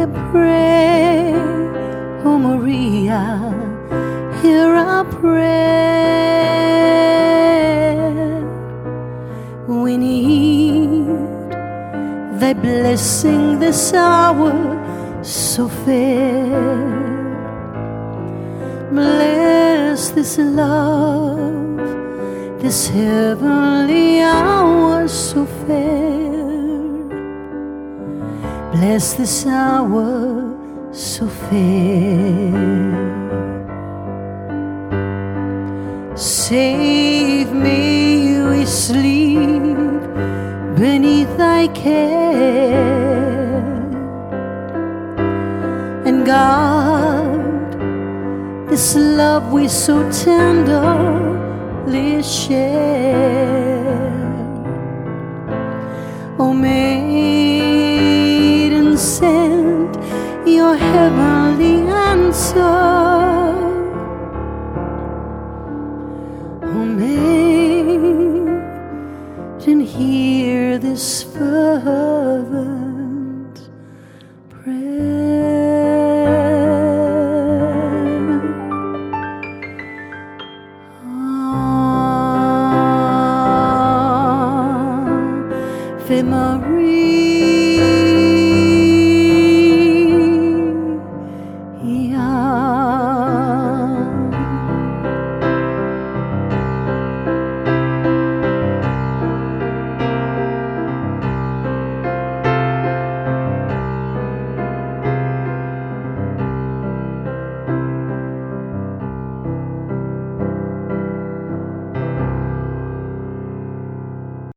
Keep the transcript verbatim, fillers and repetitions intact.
pray, oh Maria, hear our prayer. We need thy blessing this hour so fair. Bless this love, this heavenly hour so fair. Bless this hour so fair. Save me, we sleep beneath thy care, and guard this love we so tenderly share. Oh, may